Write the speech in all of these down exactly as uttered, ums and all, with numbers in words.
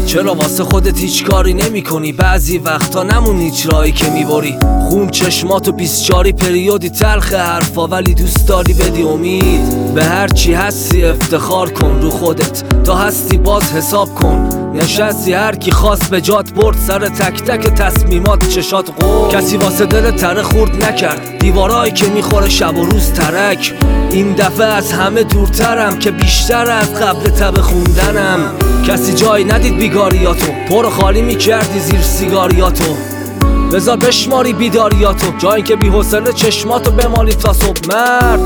چرا واسه خودت هیچ کاری نمی کنی؟ بعضی وقتا نمون هیچ راهی که میبری. خون چشماتو بیسچاری پریودی تلخ حرفا، ولی دوست داری بدی امید. به هر چی هستی افتخار کن رو خودت، تا هستی باز حساب کن. نشستی هر کی خواست به جات برد، سر تک تک تصمیمات چشات قول. کسی واسه دل تره خورد نکرد، دیوارایی که میخوره شب و روز ترک. این دفعه از همه دورترم که بیشتر از قبل تب خوندنم. کسی جای ندید بیگاریاتو، پر خالی میکردی زیر سیگاریاتو. بذار بشماری بیداریاتو، جایی که بی حوصله چشماتو بمالی تا صبح. مرد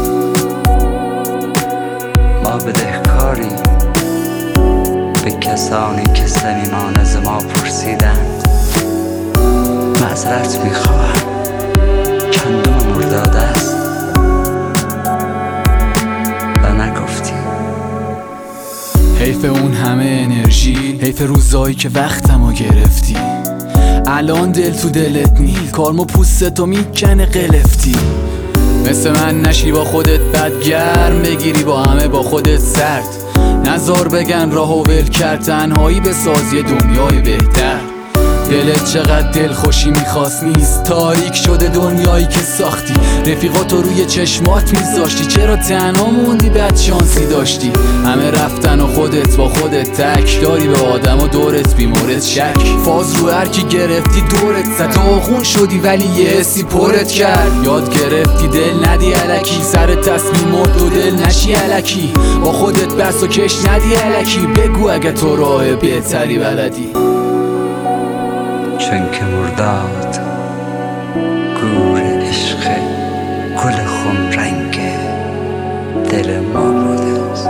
ما بدهکاری به کسانی که صمیمان از ما پرسیدند. معذرت میخواهم، کندم مرداد است و نگفتی. حیف اون همه انرژی، حیف روزایی که وقتمو گرفتی. الان دل تو دلت نیست، کارمو پوستتو میکنه قلفتی. مثل من نشی با خودت بدگرم، بگیری با همه با خودت سرد. نزار بگن راهو ول کرد، تنهایی به سازی دنیای بهتر. دلت چقدر دل خوشی میخواست نیست، تاریک شده دنیایی که ساختی. رفیقاتو روی چشمات میذاشتی، چرا تنها موندی؟ بد شانسی داشتی. همه رفتن و خودت با خودت تک، داری به آدم و دورت بیمورد شک. فاز رو هر کی گرفتی دورت زد، تو خون شدی ولی یه حسی پرت کرد. یاد گرفتی دل ندی الکی، سر تصمیمات و دل نشی الکی. با خودت بس و کش ندی الکی، بگو اگه تو راه بهتری بلدی. چون که مرداد گور عشق گل خون رنگ دل ما بوده است.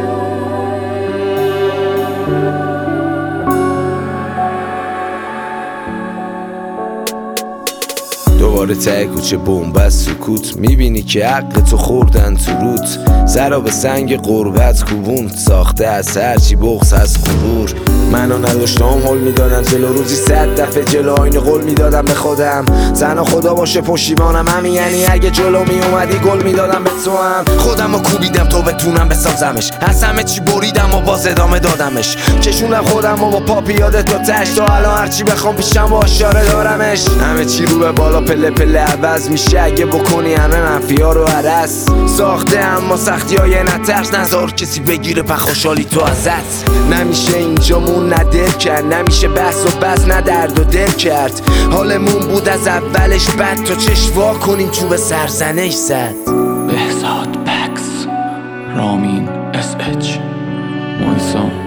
دوباره ته کوچه بنبست سکوت، میبینی که حق تو خوردن تو روت. زرا به سنگ قربت کوبون ساخته از هرچی بغض از غرور. منو نداشتم حل میدادم جلو، روزی صد دفعه جلو آینه قول میدادم به خودم. زنا خدا باشه پشیمانم، همین یعنی اگه جلو میومدی گل میدادم به تو هم. خودم رو کوبیدم تو بتونم بسازمش، از همه چی بریدم و باز ادامه دادمش. کشونم خودم و با پا پیاده تا تش، تا الان هرچی بخوام پیشم با اشاره دارمش. همه چی رو به بالا پله پله عوض میشه اگه بکنی همه منفیا رو عرس. ساخته اما سختی های نترس، نذار کسی بگیره په خوشحالی تو ازت. نمیشه اینجامون ندل کرد، نمیشه بحث و بس نه درد و دل کرد. حالمون بود از اولش بد، تا چشوا کنیم تو به سرزنش زد. بهزاد بکس، رامین اس اچ، محسن